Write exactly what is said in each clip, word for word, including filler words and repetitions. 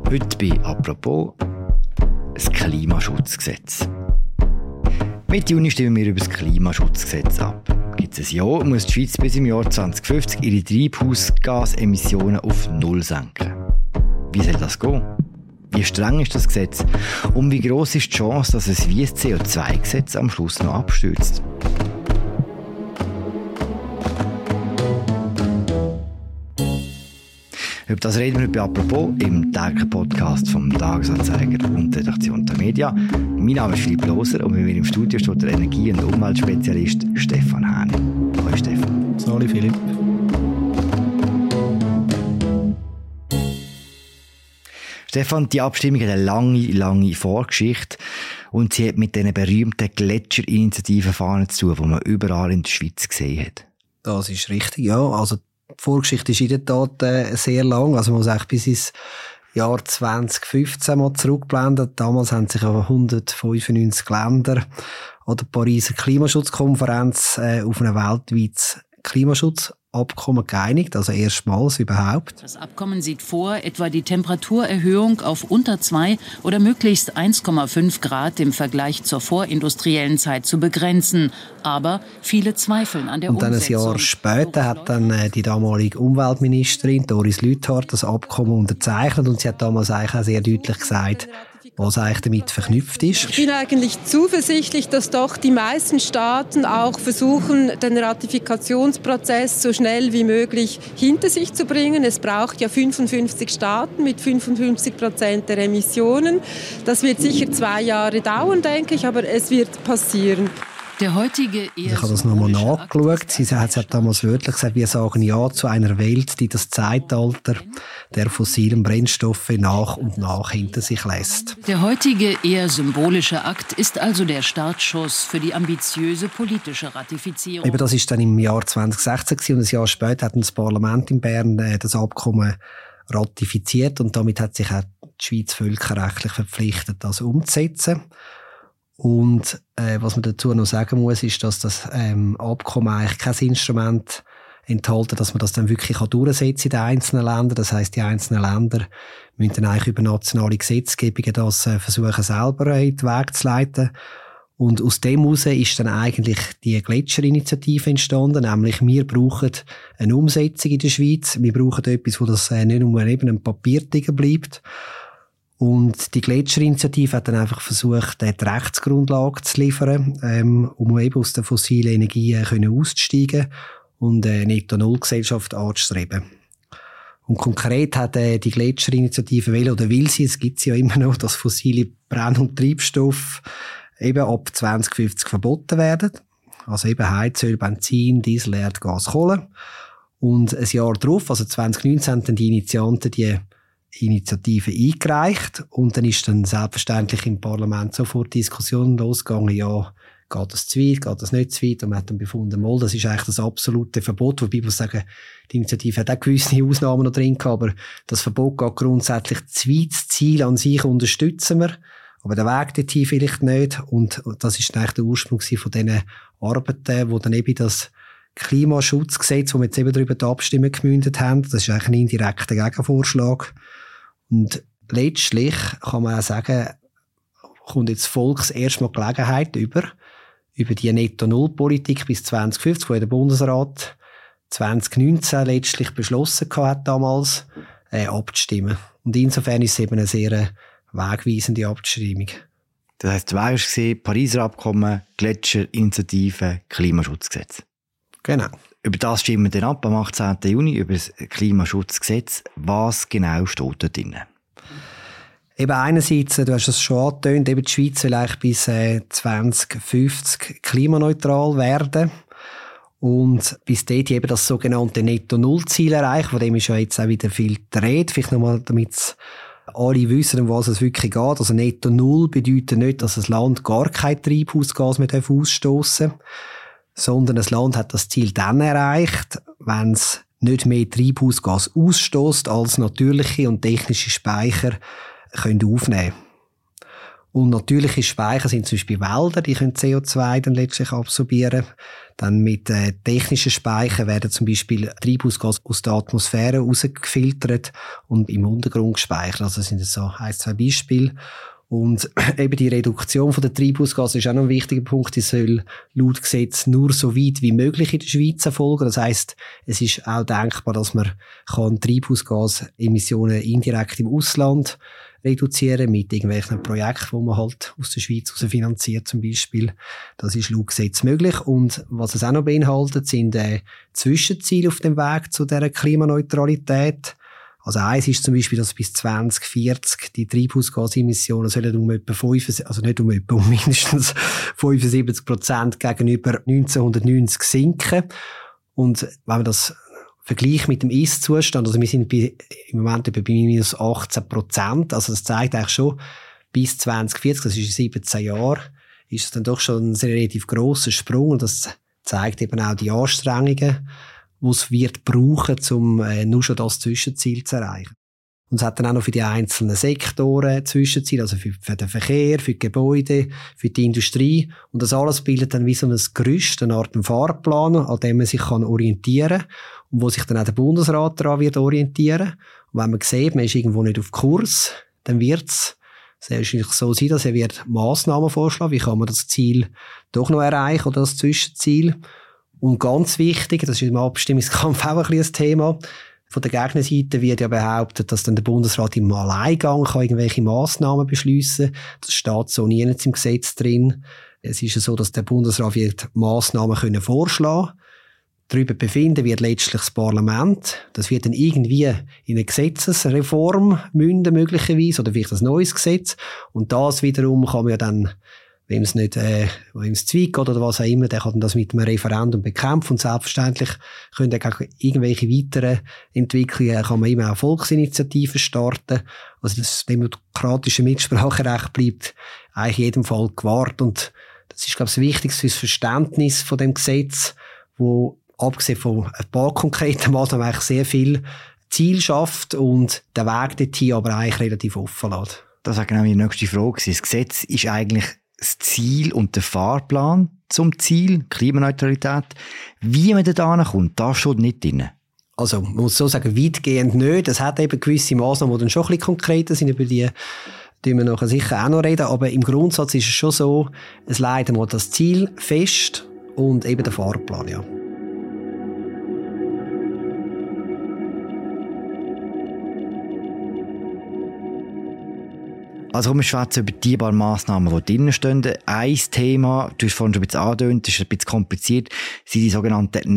Heute bei «Apropos» das Klimaschutzgesetz. Mitte Juni stimmen wir über das Klimaschutzgesetz ab. Gibt es ein Ja, muss die Schweiz bis im Jahr zwanzig fünfzig ihre Treibhausgasemissionen auf Null senken. Wie soll das gehen? Wie streng ist das Gesetz? Und wie gross ist die Chance, dass es wie das C O zwei Gesetz am Schluss noch abstürzt? Über das reden wir bei «Apropos» im täglichen Podcast vom Tagesanzeiger und der Redaktion der Media. Mein Name ist Philipp Loser und bei mir im Studio steht der Energie- und Umweltspezialist Stefan Hähn. Hallo Stefan. Hallo Philipp. Stefan, die Abstimmung hat eine lange, lange Vorgeschichte und sie hat mit diesen berühmten Gletscherinitiativen Fahnen zu tun, die man überall in der Schweiz gesehen hat. Das ist richtig, ja. Also die Vorgeschichte ist in der Tat äh, sehr lang. Also man muss eigentlich bis ins Jahr zwanzig fünfzehn mal zurückblenden. Damals haben sich aber hundertfünfundneunzig Länder an der Pariser Klimaschutzkonferenz äh, auf ein weltweites Klimaschutzabkommen geeinigt, also erstmals überhaupt. Das Abkommen sieht vor, etwa die Temperaturerhöhung auf unter zwei oder möglichst eins Komma fünf Grad im Vergleich zur vorindustriellen Zeit zu begrenzen. Aber viele zweifeln an der Und dann Umsetzung. ein Jahr später hat dann äh, die damalige Umweltministerin Doris Leuthard das Abkommen unterzeichnet und sie hat damals eigentlich auch sehr deutlich gesagt, was eigentlich damit verknüpft ist. Ich bin eigentlich zuversichtlich, dass doch die meisten Staaten auch versuchen, den Ratifikationsprozess so schnell wie möglich hinter sich zu bringen. Es braucht ja fünfundfünfzig Staaten mit fünfundfünfzig Prozent der Emissionen. Das wird sicher zwei Jahre dauern, denke ich, aber es wird passieren. Der heutige Ich habe das nochmal nachgeschaut. Sie hat damals wörtlich gesagt, wir sagen Ja zu einer Welt, die das Zeitalter der fossilen Brennstoffe nach und nach hinter sich lässt. Der heutige eher symbolische Akt ist also der Startschuss für die ambitiöse politische Ratifizierung. Eben, das ist dann im Jahr zwanzig sechzehn und ein Jahr später hat das Parlament in Bern äh, das Abkommen ratifiziert und damit hat sich auch die Schweiz völkerrechtlich verpflichtet, das umzusetzen. Und äh, was man dazu noch sagen muss, ist, dass das ähm, Abkommen eigentlich kein Instrument enthält, dass man das dann wirklich kann durchsetzen in den einzelnen Ländern. Das heisst, die einzelnen Länder müssen dann eigentlich über nationale Gesetzgebungen das äh, versuchen, selber in den Weg zu leiten. Und aus dem heraus ist dann eigentlich die Gletscherinitiative entstanden, nämlich wir brauchen eine Umsetzung in der Schweiz. Wir brauchen etwas, wo das äh, nicht nur eben ein Papiertiger bleibt. Und die Gletscherinitiative hat dann einfach versucht, die Rechtsgrundlage zu liefern, ähm, um eben aus der fossilen Energie äh, auszusteigen und eine Netto-Null-Gesellschaft anzustreben. Und konkret hat äh, die Gletscherinitiative will oder will sie, es gibt sie ja immer noch, dass fossile Brenn- und Treibstoffe eben ab zwanzig fünfzig verboten werden. Also eben Heizöl, Benzin, Diesel, Erdgas, Kohle. Und ein Jahr darauf, also zwanzig neunzehn, haben die Initianten die Initiative eingereicht und dann ist dann selbstverständlich im Parlament sofort Diskussionen losgegangen, ja, geht das zu weit, geht das nicht zu weit und man hat dann befunden, mal, das ist eigentlich das absolute Verbot, wobei ich muss sagen, die Initiative hat auch gewisse Ausnahmen noch drin gehabt, aber das Verbot geht grundsätzlich zu weit, das Ziel an sich unterstützen wir, aber der Weg dorthin vielleicht nicht und das ist eigentlich der Ursprung von diesen Arbeiten, wo dann eben das Klimaschutzgesetz, wo wir jetzt eben darüber die Abstimmung gemündet haben, das ist eigentlich ein indirekter Gegenvorschlag. Und letztlich kann man auch sagen, kommt jetzt Volks erstmal Gelegenheit über, über die Netto-Null-Politik bis zwanzig fünfzig, die der Bundesrat zwanzig neunzehn letztlich beschlossen hat, damals äh, abzustimmen. Und insofern ist es eben eine sehr wegweisende Abstimmung. Das heisst, der Weg war Pariser Abkommen, Gletscherinitiative, Klimaschutzgesetz. Genau. Über das stimmen wir dann ab am achtzehnten Juni, über das Klimaschutzgesetz. Was genau steht da drin? Eben einerseits, du hast es schon angetönt, eben die Schweiz will eigentlich bis äh, zwanzig fünfzig klimaneutral werden. Und bis dort eben das sogenannte Netto-Null-Ziel erreichen. Von dem ist ja jetzt auch wieder viel die Rede. Vielleicht nochmal, damit alle wissen, um was es wirklich geht. Also Netto-Null bedeutet nicht, dass ein Land gar kein Treibhausgas mehr ausstoßen darf, sondern das Land hat das Ziel dann erreicht, wenn es nicht mehr Treibhausgas ausstößt, als natürliche und technische Speicher können aufnehmen. Und natürliche Speicher sind zum Beispiel Wälder, die können C O zwei dann letztlich absorbieren. Dann mit äh, technischen Speichern werden zum Beispiel Treibhausgase aus der Atmosphäre rausgefiltert und im Untergrund gespeichert. Also das sind so ein, zwei Beispiele. Und eben die Reduktion von der Treibhausgase ist auch noch ein wichtiger Punkt. Die soll laut Gesetz nur so weit wie möglich in der Schweiz erfolgen. Das heisst, es ist auch denkbar, dass man kann Treibhausgasemissionen indirekt im Ausland reduzieren mit irgendwelchen Projekten, die man halt aus der Schweiz heraus finanziert zum Beispiel. Das ist laut Gesetz möglich. Und was es auch noch beinhaltet, sind äh, Zwischenziele auf dem Weg zu dieser Klimaneutralität. Also eins ist zum Beispiel, dass bis zwanzig vierzig die Treibhausgasemissionen sollen um etwa fünf, also nicht um etwa, um mindestens fünfundsiebzig Prozent gegenüber neunzehnhundertneunzig sinken. Und wenn man das vergleicht mit dem Ist-Zustand, also wir sind bei, im Moment etwa bei minus achtzehn Prozent, also das zeigt eigentlich schon, bis zwanzig vierzig, das ist in siebzehn Jahren, ist es dann doch schon ein relativ grosser Sprung und das zeigt eben auch die Anstrengungen, die es wird brauchen, um äh, nur schon das Zwischenziel zu erreichen. Und es hat dann auch noch für die einzelnen Sektoren Zwischenziele, also für, für den Verkehr, für die Gebäude, für die Industrie. Und das alles bildet dann wie so ein Gerüst, eine Art Fahrplan, an dem man sich kann orientieren kann und wo sich dann auch der Bundesrat daran wird orientieren. Und wenn man sieht, man ist irgendwo nicht auf Kurs, dann wird es sehr wahrscheinlich so sein, dass er wird Massnahmen vorschlagen, wie kann man das Ziel doch noch erreichen oder das Zwischenziel. Und ganz wichtig, das ist im Abstimmungskampf auch ein bisschen ein Thema, von der Gegnerseite wird ja behauptet, dass dann der Bundesrat im Alleingang kann irgendwelche Massnahmen beschliessen kann. Das steht so nirgends im Gesetz drin. Es ist ja so, dass der Bundesrat wird Massnahmen können vorschlagen können. Darüber befinden wird letztlich das Parlament. Das wird dann irgendwie in eine Gesetzesreform münden, möglicherweise, oder vielleicht ein neues Gesetz. Und das wiederum kann man ja dann, wem es nicht, äh, wem es zu weit geht oder was auch immer, der kann das mit einem Referendum bekämpfen. Und selbstverständlich können dann auch irgendwelche weiteren Entwicklungen, kann man immer auch Volksinitiativen starten. Also das demokratische Mitspracherecht bleibt eigentlich in jedem Fall gewahrt. Und das ist, glaube ich, das Wichtigste fürs Verständnis von dem Gesetz, wo abgesehen von ein paar konkreten Maßnahmen eigentlich sehr viel Ziel schafft und den Weg dorthin aber eigentlich relativ offen lässt. Das war genau meine nächste Frage. Das Gesetz ist eigentlich das Ziel und der Fahrplan zum Ziel, Klimaneutralität. Wie man da hinkommt, da steht nicht drin. Also, man muss so sagen, weitgehend nicht. Es hat eben gewisse Massnahmen, die dann schon ein bisschen konkreter sind, über die die wir nachher sicher auch noch reden. Aber im Grundsatz ist es schon so, es legt einmal das Ziel fest und eben der Fahrplan, ja. Also wir schwätzen über die paar Massnahmen, die drinnen stehen. Ein Thema, du hast vorhin schon ein bisschen angedeutet, das ist ein bisschen kompliziert, sind die sogenannten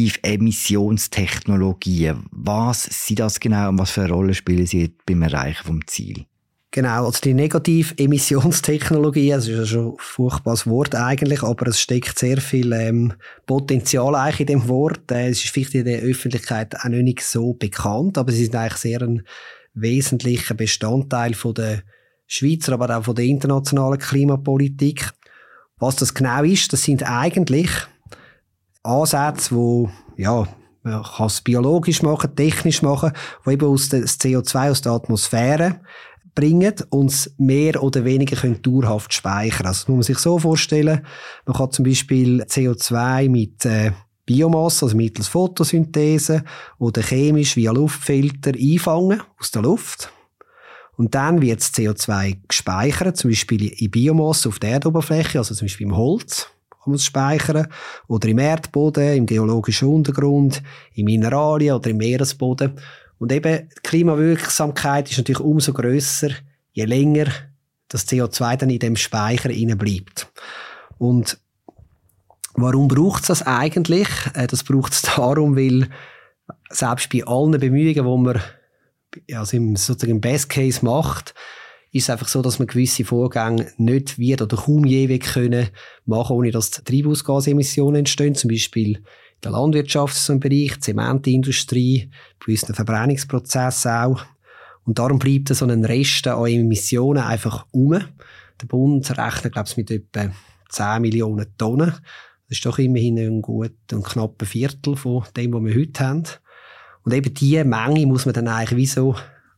Negativ-Emissionstechnologien. Was sind das genau und was für eine Rolle spielen sie beim Erreichen vom Ziel? Genau, also die Negativ-Emissionstechnologie, das ist ja schon ein furchtbares Wort eigentlich, aber es steckt sehr viel ähm, Potenzial eigentlich in dem Wort. Äh, es ist vielleicht in der Öffentlichkeit auch noch nicht so bekannt, aber sie sind eigentlich sehr ein wesentlicher Bestandteil von der Schweizer, aber auch von der internationalen Klimapolitik. Was das genau ist, das sind eigentlich Ansätze, wo, ja, man kann es biologisch machen, technisch machen, die eben aus das C O zwei aus der Atmosphäre bringen und es mehr oder weniger können dauerhaft speichern. Also das muss man sich so vorstellen, man kann zum Beispiel C O zwei mit äh, Biomasse, also mittels Photosynthese oder chemisch via Luftfilter einfangen aus der Luft. Und dann wird das C O zwei gespeichert, zum Beispiel in Biomasse auf der Erdoberfläche, also zum Beispiel im Holz kann man es speichern, oder im Erdboden, im geologischen Untergrund, in Mineralien oder im Meeresboden. Und eben die Klimawirksamkeit ist natürlich umso grösser, je länger das C O zwei dann in dem Speicher bleibt. Und warum braucht es das eigentlich? Das braucht es darum, weil selbst bei allen Bemühungen, die man also im, sozusagen im Best Case macht, ist es einfach so, dass man gewisse Vorgänge nicht wird oder kaum je können machen, ohne dass Treibhausgasemissionen entstehen. Zum Beispiel in der Landwirtschaft, so im Bereich, Zementindustrie, bei gewissen Verbrennungsprozessen auch. Und darum bleibt so ein Rest an Emissionen einfach um. Der Bund rechnet, glaube ich, mit etwa zehn Millionen Tonnen. Das ist doch immerhin ein gut und knapper Viertel von dem, was wir heute haben. Und eben diese Menge muss man dann eigentlich wie so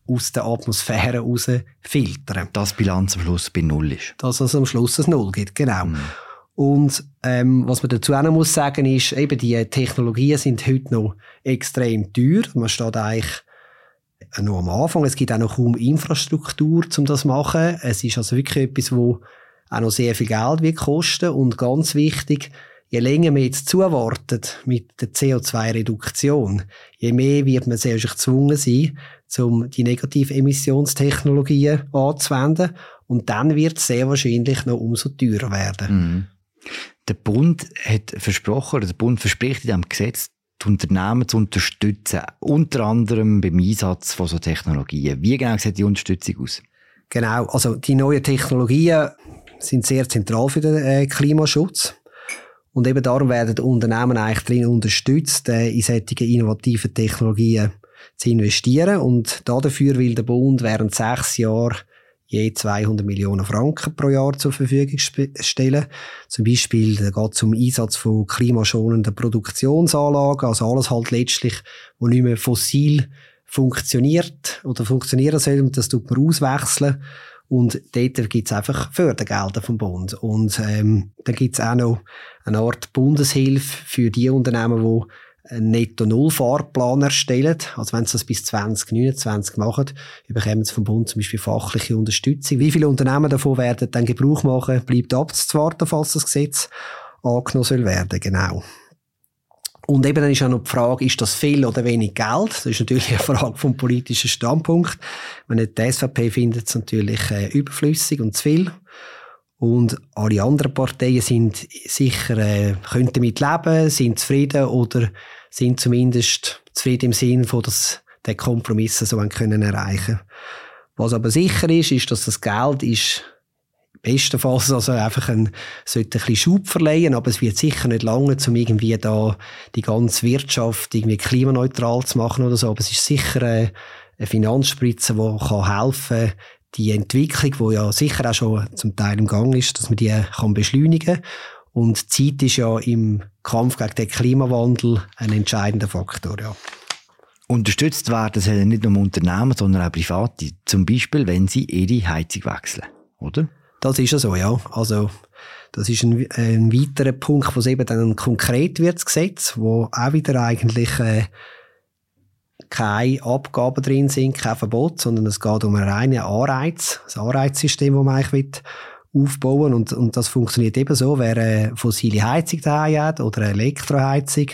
aus der Atmosphäre raus filtern. Dass die Bilanz am Schluss bei Null ist. Dass es am Schluss ein Null gibt, genau. Mhm. Und ähm, was man dazu auch noch muss sagen ist, eben die Technologien sind heute noch extrem teuer. Man steht eigentlich noch am Anfang. Es gibt auch noch kaum Infrastruktur, um das zu machen. Es ist also wirklich etwas, wo auch noch sehr viel Geld wird kosten. Und ganz wichtig, je länger man jetzt zuwartet mit der C O zwei Reduktion, je mehr wird man sehr gezwungen sein, um die Negativemissionstechnologien anzuwenden. Und dann wird es sehr wahrscheinlich noch umso teurer werden. Mhm. Der Bund hat versprochen, oder der Bund verspricht in diesem Gesetz, die Unternehmen zu unterstützen, unter anderem beim Einsatz von so Technologien. Wie genau sieht die Unterstützung aus? Genau, also die neuen Technologien sind sehr zentral für den äh, Klimaschutz. Und eben darum werden die Unternehmen eigentlich darin unterstützt, äh, in solche innovativen Technologien zu investieren. Und dafür will der Bund während sechs Jahren je zweihundert Millionen Franken pro Jahr zur Verfügung stellen. Zum Beispiel geht es zum Einsatz von klimaschonenden Produktionsanlagen, also alles halt letztlich, wo nicht mehr fossil funktioniert oder funktionieren soll, das tut man auswechseln. Und dort gibt es einfach Fördergelder vom Bund. Und ähm, dann gibt es auch noch eine Art Bundeshilfe für die Unternehmen, die einen Netto-Null-Fahrplan erstellen. Also wenn sie das bis zwanzig neunundzwanzig machen, bekommen sie vom Bund zum Beispiel fachliche Unterstützung. Wie viele Unternehmen davon werden dann Gebrauch machen, bleibt abzuwarten, falls das Gesetz angenommen soll werden. Genau. Und eben dann ist auch noch die Frage, ist das viel oder wenig Geld? Das ist natürlich eine Frage vom politischen Standpunkt. Wenn nicht die S V P findet es natürlich äh, überflüssig und zu viel. Und alle anderen Parteien sind sicher, äh, können damit leben, sind zufrieden oder sind zumindest zufrieden im Sinn von, dass die Kompromisse so können erreichen. Was aber sicher ist, ist, dass das Geld ist bestenfalls also einfach ein, sollte ein bisschen Schub verleihen, aber es wird sicher nicht lange, um irgendwie da die ganze Wirtschaft irgendwie klimaneutral zu machen oder so. Aber es ist sicher eine, eine Finanzspritze, die kann helfen, die Entwicklung, die ja sicher auch schon zum Teil im Gang ist, dass man die kann beschleunigen kann. Und Zeit ist ja im Kampf gegen den Klimawandel ein entscheidender Faktor, ja. Unterstützt werden sollen nicht nur Unternehmen, sondern auch Private. Zum Beispiel, wenn sie ihre Heizung wechseln, oder? Das ist ja so, ja. Also, das ist ein, ein weiterer Punkt, wo es eben dann konkret wird, das Gesetz, wo auch wieder eigentlich, äh, keine Abgaben drin sind, kein Verbot, sondern es geht um einen reinen Anreiz, ein Anreizsystem, das man eigentlich aufbauen will. Und, und das funktioniert eben so, wer eine fossile Heizung daheim hat oder eine Elektroheizung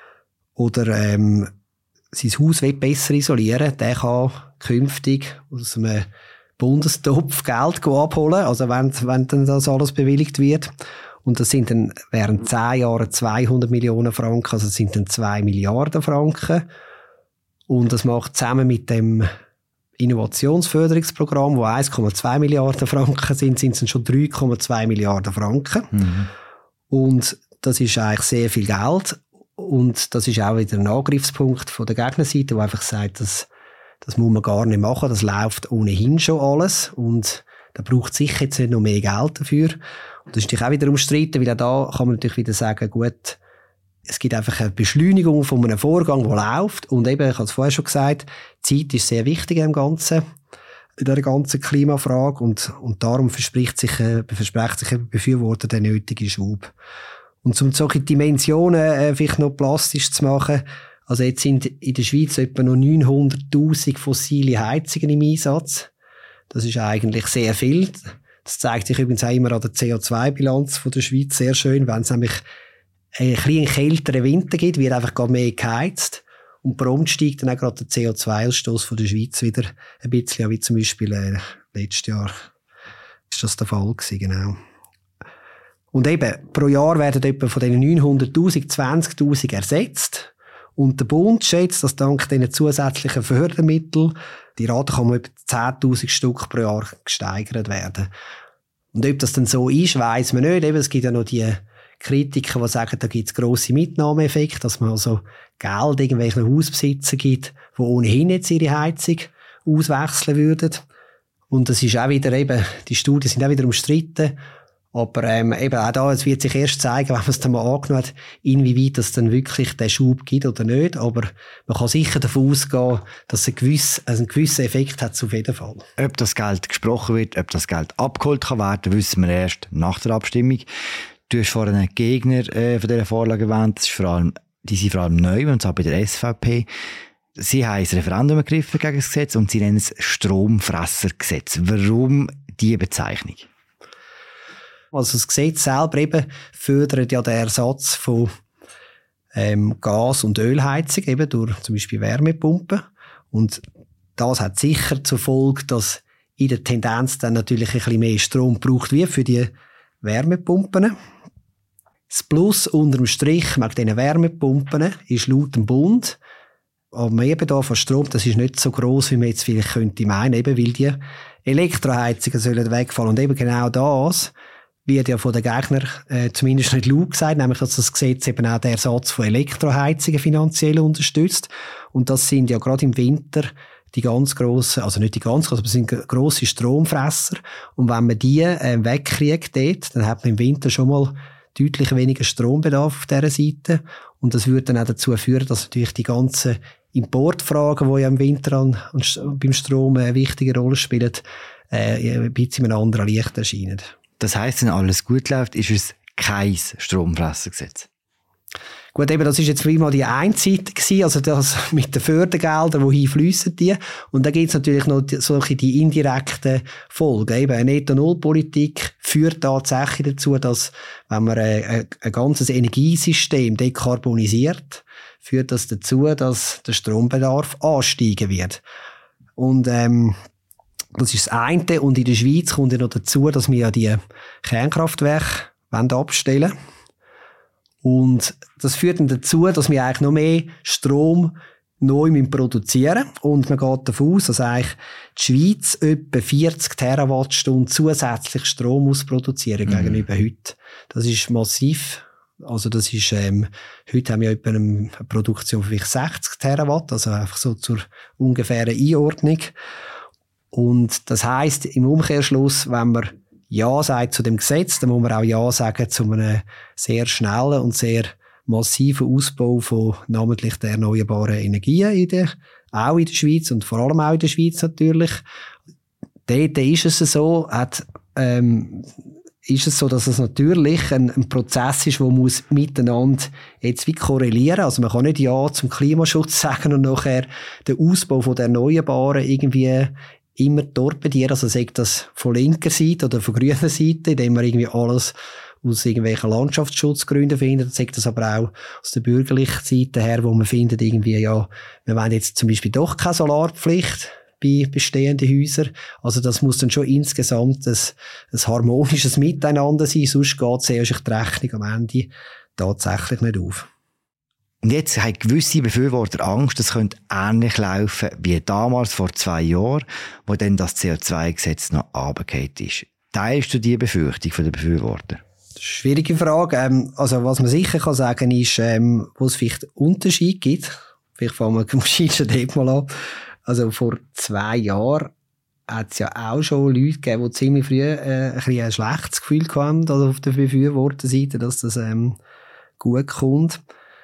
oder, ähm, sein Haus will besser isolieren, der kann künftig aus einem Bundestopf Geld abholen, also wenn, wenn dann das alles bewilligt wird. Und das sind dann während zehn Jahren zweihundert Millionen Franken, also das sind dann zwei Milliarden Franken. Und das macht zusammen mit dem Innovationsförderungsprogramm, wo eins Komma zwei Milliarden Franken sind, sind es dann schon drei Komma zwei Milliarden Franken. Mhm. Und das ist eigentlich sehr viel Geld. Und das ist auch wieder ein Angriffspunkt von der Gegnerseite, wo einfach sagt, dass das muss man gar nicht machen, das läuft ohnehin schon alles und da braucht es sicher jetzt nicht noch mehr Geld dafür. Und das ist natürlich auch wieder umstritten, weil auch da kann man natürlich wieder sagen, gut, es gibt einfach eine Beschleunigung von einem Vorgang, der läuft und eben, ich habe es vorher schon gesagt, Zeit ist sehr wichtig im Ganzen, in der ganzen Klimafrage und, und darum verspricht sich, äh, verspricht sich ein Befürworter den nötigen Schub. Und um solche Dimensionen äh, vielleicht noch plastisch zu machen, also jetzt sind in der Schweiz etwa noch neunhunderttausend fossile Heizungen im Einsatz. Das ist eigentlich sehr viel. Das zeigt sich übrigens auch immer an der C O zwei Bilanz von der Schweiz sehr schön. Wenn es nämlich ein bisschen kälteren Winter gibt, wird einfach gar mehr geheizt. Und prompt steigt dann auch gerade der C O zwei Ausstoß von der Schweiz wieder ein bisschen, wie zum Beispiel äh, letztes Jahr ist das der Fall gewesen, genau. Und eben, pro Jahr werden etwa von diesen neunhunderttausend zwanzigtausend ersetzt. Und der Bund schätzt, dass dank diesen zusätzlichen Fördermitteln die Rate kann um etwa zehntausend Stück pro Jahr gesteigert werden. Und ob das dann so ist, weiss man nicht. Eben, es gibt ja noch die Kritiker, die sagen, da gibt es grosse Mitnahmeeffekte, dass man also Geld irgendwelchen Hausbesitzern gibt, die ohnehin jetzt ihre Heizung auswechseln würden. Und das ist auch wieder eben, die Studien sind auch wieder umstritten. Aber ähm, eben auch da, es wird sich erst zeigen, wenn man es dann mal angenommen hat, inwieweit es dann wirklich den Schub gibt oder nicht. Aber man kann sicher davon ausgehen, dass es einen gewissen, also einen gewissen Effekt hat, auf jeden Fall. Ob das Geld gesprochen wird, ob das Geld abgeholt kann werden, wissen wir erst nach der Abstimmung. Du hast vorhin einen Gegner äh, von dieser Vorlage erwähnt. Das ist vor allem, die sind vor allem neu, und zwar bei der S V P. Sie haben ein Referendum ergriffen gegen das Gesetz und sie nennen es Stromfressergesetz. Warum diese Bezeichnung? Also das Gesetz selber eben fördert ja den Ersatz von ähm, Gas- und Ölheizung eben durch zum Beispiel Wärmepumpen. Und das hat sicher zur Folge, dass in der Tendenz dann natürlich ein bisschen mehr Strom gebraucht wird für die Wärmepumpen. Das Plus unterm Strich mit diesen Wärmepumpen ist laut dem Bund, aber Mehrbedarf an Strom, das ist nicht so gross, wie man jetzt vielleicht könnte meinen, eben weil die Elektroheizungen sollen wegfallen. Und eben genau das wird ja von den Gegnern äh, zumindest nicht laut gesagt, nämlich dass das Gesetz eben auch den Ersatz von Elektroheizungen finanziell unterstützt. Und das sind ja gerade im Winter die ganz grossen, also nicht die ganz grossen, aber sind grosse Stromfresser. Und wenn man die äh, wegkriegt dort, dann hat man im Winter schon mal deutlich weniger Strombedarf auf dieser Seite. Und das würde dann auch dazu führen, dass natürlich die ganzen Importfragen, die ja im Winter an, an, beim Strom eine wichtige Rolle spielen, äh, ein bisschen in einem anderen Licht erscheinen. Das heisst, wenn alles gut läuft, ist es kein Stromfressergesetz. Gut, eben, das ist jetzt prima die eine Seite gewesen, also das mit den Fördergeldern, die hinfliessen die. Und dann gibt es natürlich noch die, solche die indirekten Folgen. Eben, eine Netto-Null-Politik führt tatsächlich dazu, dass, wenn man ein, ein ganzes Energiesystem dekarbonisiert, führt das dazu, dass der Strombedarf ansteigen wird. Und, ähm, das ist das eine. Und in der Schweiz kommt ja noch dazu, dass wir ja die Kernkraftwerke abstellen wollen. Und das führt dann dazu, dass wir eigentlich noch mehr Strom neu produzieren müssen. Und man geht davon aus, dass eigentlich die Schweiz etwa vierzig Terawattstunden zusätzlich Strom muss produzieren mhm. gegenüber heute. Das ist massiv. Also das ist, ähm, heute haben wir etwa eine Produktion von vielleicht sechzig Terawatt, also einfach so zur ungefähren Einordnung. Und das heisst, im Umkehrschluss, wenn man Ja sagt zu dem Gesetz, dann muss man auch Ja sagen zu einem sehr schnellen und sehr massiven Ausbau von namentlich der erneuerbaren Energien, in der, auch in der Schweiz und vor allem auch in der Schweiz natürlich. Dort ist es so, hat, ähm, ist es so, dass es natürlich ein, ein Prozess ist, der muss miteinander jetzt wie korrelieren. Also man kann nicht Ja zum Klimaschutz sagen und nachher den Ausbau von der Erneuerbaren irgendwie immer torpedieren, also sagt das von linker Seite oder von grüner Seite, indem man irgendwie alles aus irgendwelchen Landschaftsschutzgründen findet, sagt das aber auch aus der bürgerlichen Seite her, wo man findet irgendwie, ja, wir wollen jetzt zum Beispiel doch keine Solarpflicht bei bestehenden Häusern. Also das muss dann schon insgesamt ein, ein harmonisches Miteinander sein, sonst geht sehr sich die Rechnung am Ende tatsächlich nicht auf. Und jetzt haben gewisse Befürworter Angst, es könnte ähnlich laufen wie damals vor zwei Jahren, wo dann das C O zwei Gesetz noch runtergefallen ist. Teilst du die Befürchtung der Befürworter? Das ist eine schwierige Frage. Ähm, also was man sicher kann sagen ist, ähm, wo es vielleicht Unterschiede gibt. Vielleicht fangen wir am Scheitern dort mal an. Also vor zwei Jahren hat es ja auch schon Leute gegeben, die ziemlich früh äh, ein, bisschen ein schlechtes Gefühl hatten, also auf der Befürworterseite, dass das ähm, gut kommt.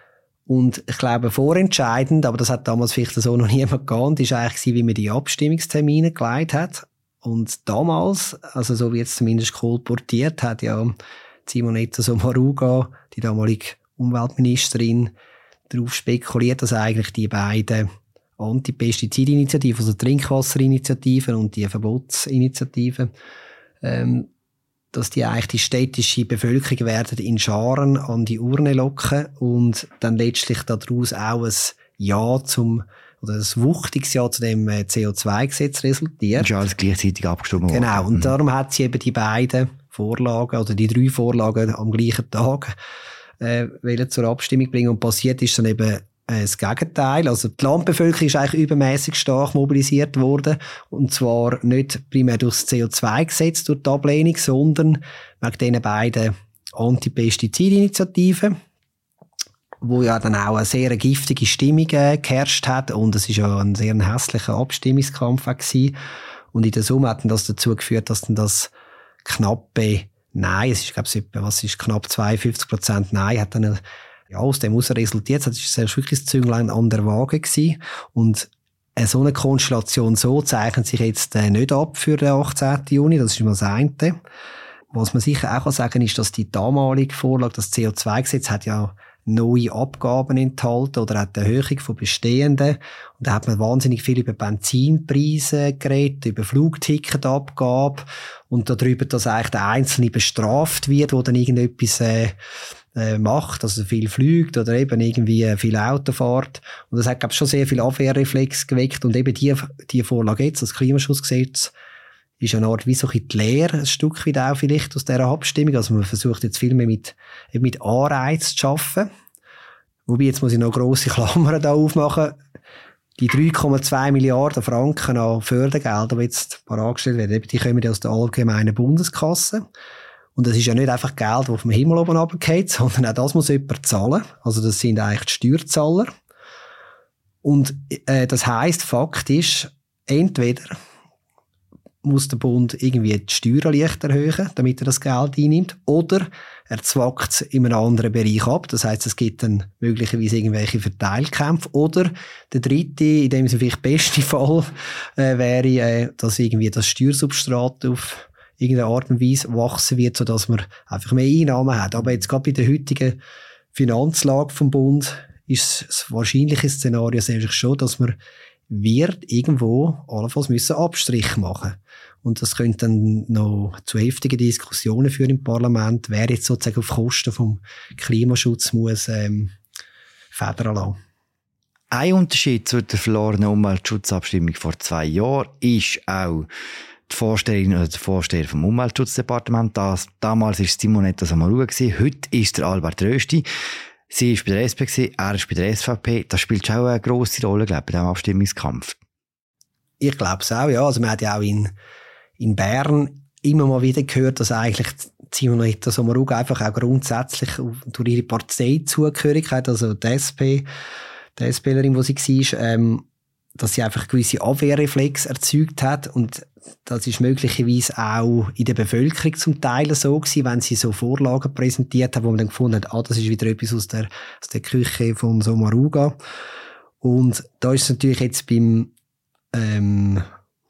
Und ich glaube, vorentscheidend, aber das hat damals vielleicht so noch niemand geahnt, ist eigentlich, wie man die Abstimmungstermine gelegt hat. Und damals, also so wie jetzt zumindest kolportiert, hat ja Simonetta Sommaruga, die damalige Umweltministerin, darauf spekuliert, dass eigentlich die beiden Anti-Pestizid-Initiativen, also Trinkwasserinitiativen und die Verbotsinitiativen, ähm, dass die eigentlich die städtische Bevölkerung werden in Scharen an die Urne locken und dann letztlich daraus auch ein Ja zum, oder ein wuchtiges Ja zu dem C O zwei Gesetz resultiert. Und schon alles gleichzeitig abgestimmt worden. Genau. Und darum hat sie eben die beiden Vorlagen, oder die drei Vorlagen am gleichen Tag, äh, zur Abstimmung bringen. Und passiert ist dann eben das Gegenteil. Also die Landbevölkerung ist eigentlich übermäßig stark mobilisiert worden. Und zwar nicht primär durch das C O zwei Gesetz, durch die Ablehnung, sondern wegen diesen beiden Anti-Pestizid-Initiativen, wo ja dann auch eine sehr giftige Stimmung äh, geherrscht hat. Und es war ja ein sehr hässlicher Abstimmungskampf gewesen. Und in der Summe hat dann das dazu geführt, dass dann das knappe Nein, es ist, glaube ich, etwa, was ist knapp zweiundfünfzig Prozent Nein, hat dann, ja, aus dem heraus resultiert. Das ist wirklich das Zünglein an der Waage gewesen. Und äh, so eine Konstellation so zeichnet sich jetzt äh, nicht ab für den achtzehnten Juni. Das ist immer das eine. Was man sicher auch sagen kann, ist, dass die damalige Vorlage, das C O zwei Gesetz, hat ja neue Abgaben enthalten oder auch die Erhöhung von bestehenden. Und da hat man wahnsinnig viel über Benzinpreise geredet, über Flugticketabgabe und darüber, dass eigentlich der Einzelne bestraft wird, der dann irgendetwas äh, äh, macht, also viel fliegt oder eben irgendwie viel Auto fährt. Und das hat, glaube ich, schon sehr viel Abwehrreflex geweckt. Und eben die, die Vorlage jetzt, das Klimaschutzgesetz, ist eine Art wie so ein die Lehre, ein Stück weit auch vielleicht aus dieser Abstimmung. Also man versucht jetzt viel mehr mit, eben mit Anreiz zu arbeiten. Wobei, jetzt muss ich noch grosse Klammern da aufmachen. Die drei Komma zwei Milliarden Franken an Fördergeldern, die jetzt angestellt werden, die kommen ja aus der allgemeinen Bundeskasse. Und das ist ja nicht einfach Geld, das vom Himmel oben runterfällt, sondern auch das muss jemand zahlen. Also das sind eigentlich die Steuerzahler. Und äh, das heisst, Fakt ist, entweder muss der Bund irgendwie die Steuern leicht erhöhen, damit er das Geld einnimmt, oder er zwackt es in einem anderen Bereich ab. Das heisst, es gibt dann möglicherweise irgendwelche Verteilkämpfe. Oder der dritte, in dem Sinne vielleicht beste Fall, äh, wäre, äh, dass irgendwie das Steuersubstrat auf irgendeine Art und Weise wachsen wird, sodass man einfach mehr Einnahmen hat. Aber jetzt gerade bei der heutigen Finanzlage vom Bund ist das wahrscheinliche Szenario sehe ich schon, dass man wird irgendwo allenfalls müssen Abstrich machen. Und das könnte dann noch zu heftigen Diskussionen führen im Parlament, wer jetzt sozusagen auf Kosten vom Klimaschutz muss ähm, federn lassen. Ein Unterschied zu der verlorenen Umweltschutzabstimmung vor zwei Jahren ist auch die Vorsteherin oder der Vorsteher vom Umweltschutzdepartement. Das, damals war Simonetta Sommaruga, heute ist der Albert Rösti. Sie war bei der S P, er ist bei der S V P. Das spielt schon auch eine grosse Rolle, glaube ich, bei diesem Abstimmungskampf. Ich glaube es auch, ja. Also man hat ja auch in, in Bern immer mal wieder gehört, dass eigentlich Simonetta Sommaruga einfach auch grundsätzlich durch ihre Parteizugehörigkeit, also die S P, die SPlerin, die sie war, ähm, dass sie einfach gewisse Abwehrreflex erzeugt hat. Und das ist möglicherweise auch in der Bevölkerung zum Teil so gewesen, wenn sie so Vorlagen präsentiert haben, wo man dann gefunden hat, ah, das ist wieder etwas aus der, aus der Küche von Sommaruga. Und da ist es natürlich jetzt beim ähm,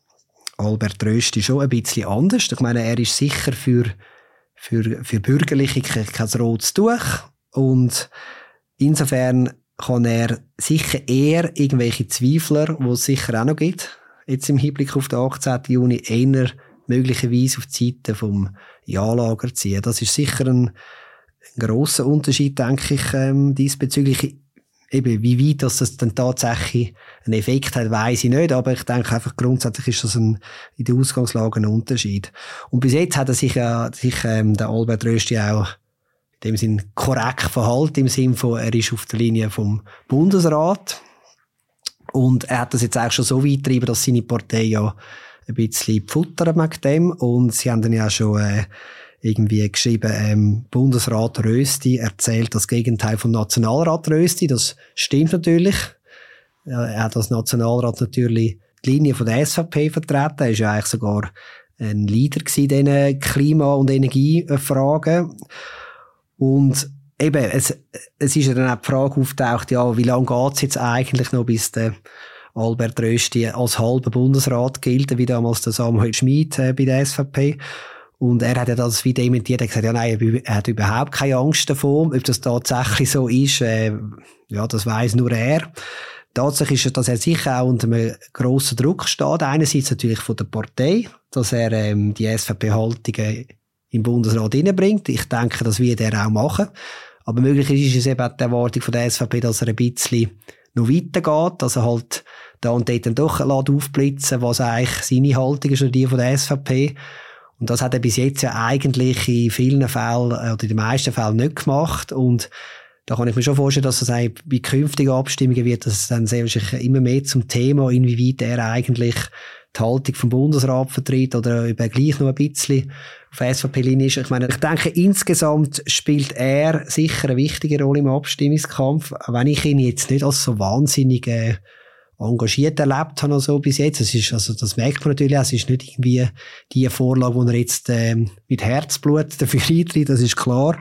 Albert Rösti schon ein bisschen anders. Ich meine, er ist sicher für, für, für Bürgerliche kein rotes Tuch. Und insofern kann er sicher eher irgendwelche Zweifler, die es sicher auch noch gibt, jetzt im Hinblick auf den achtzehnten Juni, eher möglicherweise auf die Seite vom Ja-Lager ziehen. Das ist sicher ein, ein grosser Unterschied, denke ich, ähm, diesbezüglich. Eben, wie weit das, das dann tatsächlich einen Effekt hat, weiss ich nicht, aber ich denke einfach, grundsätzlich ist das ein, in der Ausgangslage ein Unterschied. Und bis jetzt hat er sich, äh, sich ähm, der Albert Rösti auch in dem Sinn korrekt verhalten, im Sinn von, er ist auf der Linie vom Bundesrat. Und er hat das jetzt auch schon so weit getrieben, dass seine Partei ja ein bisschen futtert mit dem. Und sie haben dann ja schon äh, irgendwie geschrieben, ähm, Bundesrat Rösti erzählt das Gegenteil von Nationalrat Rösti. Das stimmt natürlich. Er hat als Nationalrat natürlich die Linie von der S V P vertreten. Er ist ja eigentlich sogar ein Leader in diesen Klima- und Energiefragen. Und eben, es, es ist ja dann auch die Frage auftaucht, ja, wie lange geht es jetzt eigentlich noch, bis der Albert Rösti als halber Bundesrat gilt, wie damals der Samuel Schmid äh, bei der S V P. Und er hat ja das wie dementiert, er hat gesagt, ja, nein, er hat überhaupt keine Angst davor. Ob das tatsächlich so ist, äh, ja, das weiss nur er. Tatsächlich ist es, dass er sicher auch unter einem grossen Druck steht. Einerseits natürlich von der Partei, dass er ähm, die S V P-Haltungen im Bundesrat reinbringt. Ich denke, das wird er auch machen. Aber möglich ist es eben die Erwartung von der S V P, dass er ein bisschen noch weitergeht, dass er halt da und dort dann doch aufblitzen, was eigentlich seine Haltung ist oder die von der S V P. Und das hat er bis jetzt ja eigentlich in vielen Fällen oder in den meisten Fällen nicht gemacht. Und da kann ich mir schon vorstellen, dass es bei künftigen Abstimmungen wird, dass es dann sehr wahrscheinlich immer mehr zum Thema, inwieweit er eigentlich die Haltung vom Bundesrat vertritt oder über gleich noch ein bisschen auf S V P-Linie ist. Ich meine, ich denke, insgesamt spielt er sicher eine wichtige Rolle im Abstimmungskampf, wenn ich ihn jetzt nicht als so wahnsinnig äh, engagiert erlebt habe, also bis jetzt. Es ist, also das merkt man natürlich auch, es ist nicht irgendwie die Vorlage, die er jetzt ähm, mit Herzblut dafür eintritt, das ist klar.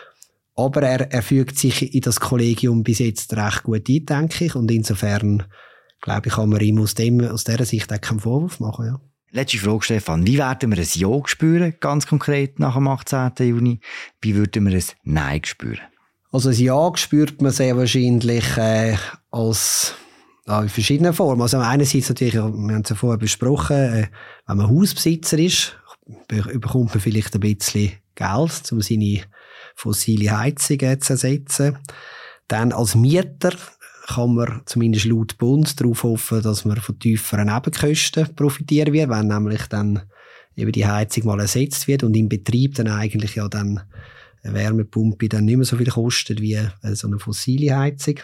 Aber er, er fügt sich in das Kollegium bis jetzt recht gut ein, denke ich. Und insofern, glaube ich, kann man ihm aus, dem, aus dieser Sicht auch keinen Vorwurf machen. Ja. Letzte Frage, Stefan. Wie werden wir ein Ja spüren, ganz konkret nach dem achtzehnten Juni? Wie würden wir ein Nein spüren? Also ein Ja spürt man sehr wahrscheinlich äh, als ja, in verschiedenen Formen. Also einerseits natürlich, wir haben es ja vorher besprochen, äh, wenn man Hausbesitzer ist, bekommt man vielleicht ein bisschen Geld, um seine fossile Heizungen zu ersetzen. Dann als Mieter kann man zumindest laut Bund darauf hoffen, dass man von tieferen Nebenkosten profitieren wird, wenn nämlich dann eben die Heizung mal ersetzt wird und im Betrieb dann eigentlich ja dann eine Wärmepumpe dann nicht mehr so viel kostet wie so eine fossile Heizung.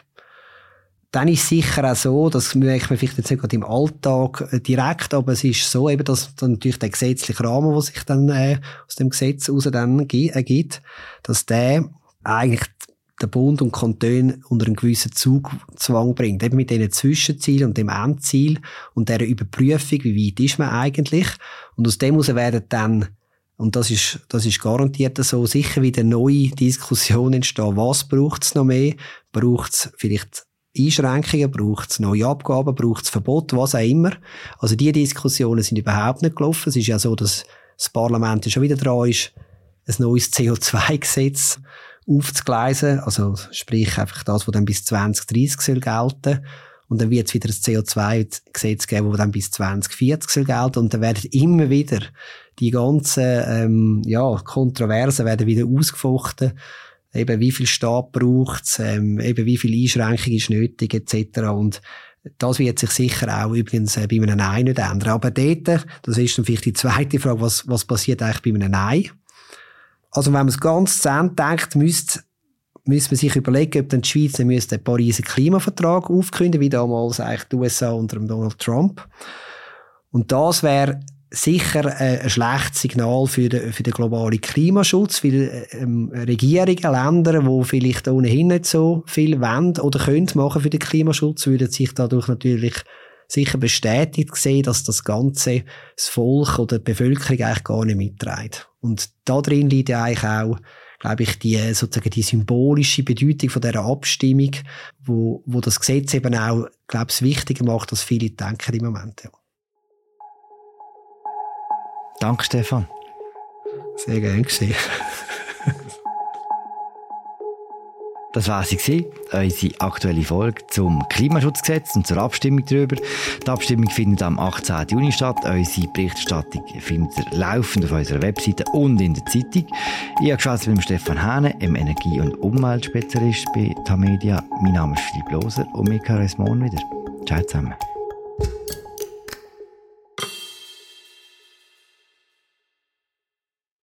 Dann ist es sicher auch so, das merkt man vielleicht jetzt nicht gerade im Alltag direkt, aber es ist so, eben, dass dann natürlich der gesetzliche Rahmen, der sich dann äh, aus dem Gesetz heraus dann ergibt, dass der eigentlich der Bund und Kantone unter einen gewissen Zugzwang bringt. Eben mit diesen Zwischenzielen und dem Endziel und dieser Überprüfung, wie weit ist man eigentlich. Und aus dem heraus werden dann, und das ist, das ist garantiert so, sicher wieder neue Diskussionen entstehen. Was braucht es noch mehr? Braucht es vielleicht Einschränkungen, braucht es neue Abgaben, braucht es Verbote, was auch immer. Also diese Diskussionen sind überhaupt nicht gelaufen. Es ist ja so, dass das Parlament schon wieder dran ist, ein neues C O zwei Gesetz aufzugleisen. Also sprich einfach das, was dann bis zwanzig dreißig soll gelten. Und dann wird es wieder ein C O zwei Gesetz geben, das dann bis zwanzig vierzig soll gelten. Und dann werden immer wieder die ganzen ähm, ja, Kontroversen werden wieder ausgefochten. Eben, wie viel Staat braucht es, ähm, eben, wie viel Einschränkung ist nötig, et cetera. Und das wird sich sicher auch übrigens äh, bei einem Nein nicht ändern. Aber dort, das ist dann vielleicht die zweite Frage, was, was passiert eigentlich bei einem Nein? Also, wenn man es ganz zu Ende denkt, müsste, müsste man sich überlegen, ob dann die Schweiz dann müsste den Pariser Klimavertrag aufkündigen, wie damals eigentlich die U S A unter dem Donald Trump. Und das wäre sicher ein schlechtes Signal für den, für den globalen Klimaschutz, weil ähm, Regierungen, Länder, die vielleicht ohnehin nicht so viel wollen oder können machen für den Klimaschutz, würden sich dadurch natürlich sicher bestätigt sehen, dass das Ganze das Volk oder die Bevölkerung eigentlich gar nicht mitträgt. Und da drin liegt ja eigentlich auch, glaube ich, die, sozusagen die symbolische Bedeutung von dieser Abstimmung, wo, wo das Gesetz eben auch, glaube ich, wichtiger macht, als viele denken im Moment. Ja. Danke, Stefan. Sehr gerne gesehen. Das war sie, unsere aktuelle Folge zum Klimaschutzgesetz und zur Abstimmung darüber. Die Abstimmung findet am achtzehnten Juni statt. Unsere Berichterstattung findet ihr laufend auf unserer Webseite und in der Zeitung. Ich habe gesprochen mit Stefan Hähne, einem Energie- und Umweltspezialist bei Tamedia. Mein Name ist Philipp Loser und wir hören uns morgen wieder. Ciao zusammen.